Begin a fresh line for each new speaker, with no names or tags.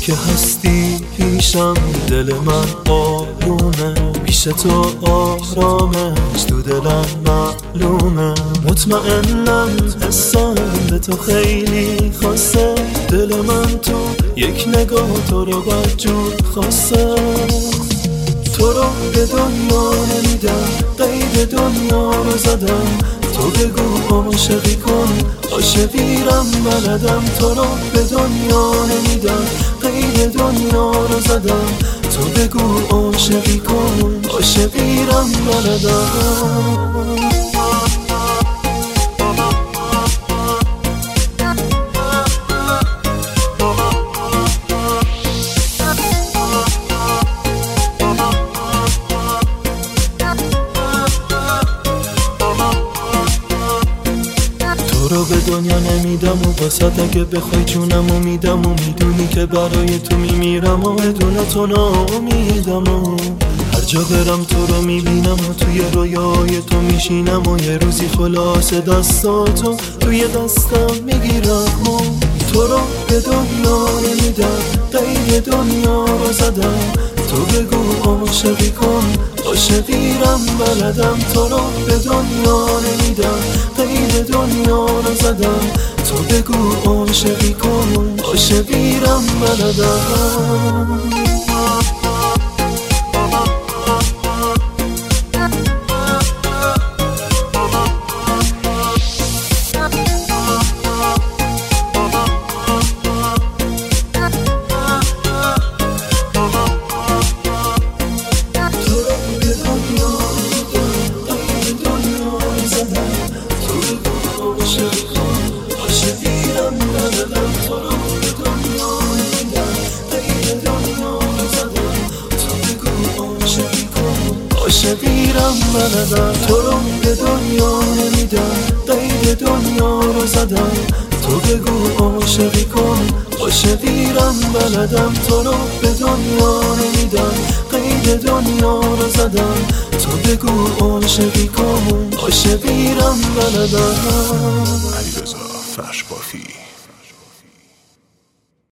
که هستی پیشم دل من آرومه، پیش تو آرامش تو دلم معلومه. مطمئنم حسم به تو خیلی خاصه، دل من تو یک نگاه تو رو بدجور خاصه. تو رو به دنیا نمیدم، قید دنیا رو زدم. تو بگو عاشقی کن، عاشقیرم بلدم. تو رو به دنیا نمیدم، قید دنیا رو زدم. تو بگو عاشقی کن، عاشقیرم بلدم. تو رو به دنیا نمیدم و واسط اگه بخوای جونمو میدم، و میدونی که برای تو میمیرم و بدون تو ناامیدم. و هر جا برم تو رو میبینم و توی رویای تو میشینم، و یه روزی خلاص دستاتو توی دستم میگیرم. و تو رو به دنیا نمیدم، قید دنیا رو زدم. تو بگو عاشقی کن، عاشقیرم بلدم. تو رو به دنیا نمیدم، قید دنیا رو زدم. تو بگو عاشقی کن، عاشقیرم بلدم. عاشقیرم بلدم. تو رو به دنیا نمیدم، قید دنیا رو زدم. تو بگو عاشقی کن، عاشقیرم بلدم. تو رو به دنیا نمیدم، قید دنیا رو زدم. تو بگو عاشقی کن، عاشقیرم بلدم.
علیرضا فرش بافی.